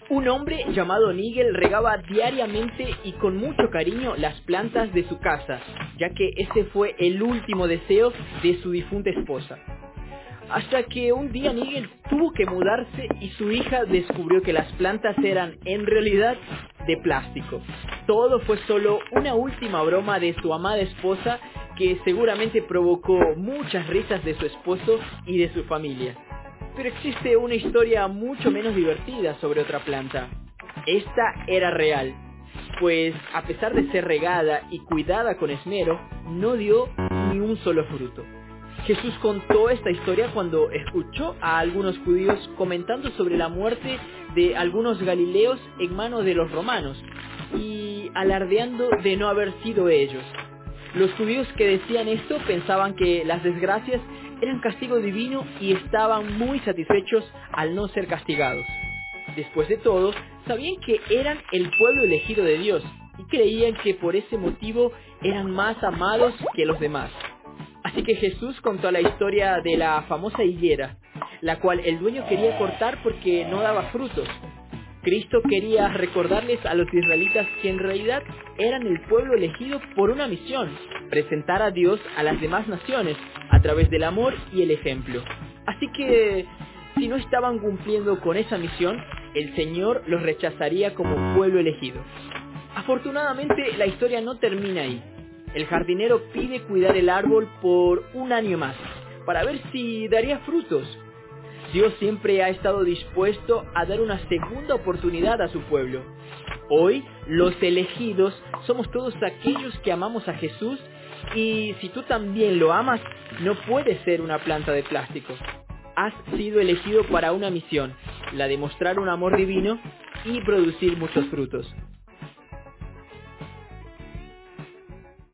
Un hombre llamado Nigel regaba diariamente y con mucho cariño las plantas de su casa, ya que ese fue el último deseo de su difunta esposa. Hasta que un día Nigel tuvo que mudarse y su hija descubrió que las plantas eran en realidad de plástico. Todo fue solo una última broma de su amada esposa que seguramente provocó muchas risas de su esposo y de su familia. Pero existe una historia mucho menos divertida sobre otra planta. Esta era real, pues a pesar de ser regada y cuidada con esmero, no dio ni un solo fruto. Jesús contó esta historia cuando escuchó a algunos judíos comentando sobre la muerte de algunos galileos en manos de los romanos y alardeando de no haber sido ellos. Los judíos que decían esto pensaban que las desgracias eran castigo divino y estaban muy satisfechos al no ser castigados. Después de todo, sabían que eran el pueblo elegido de Dios y creían que por ese motivo eran más amados que los demás. Así que Jesús contó la historia de la famosa higuera, la cual el dueño quería cortar porque no daba frutos. Cristo quería recordarles a los israelitas que en realidad eran el pueblo elegido por una misión: presentar a Dios a las demás naciones a través del amor y el ejemplo. Así que, si no estaban cumpliendo con esa misión, el Señor los rechazaría como pueblo elegido. Afortunadamente, la historia no termina ahí. El jardinero pide cuidar el árbol por un año más, para ver si daría frutos. Dios siempre ha estado dispuesto a dar una segunda oportunidad a su pueblo. Hoy, los elegidos somos todos aquellos que amamos a Jesús, y si tú también lo amas, no puedes ser una planta de plástico. Has sido elegido para una misión, la de mostrar un amor divino y producir muchos frutos.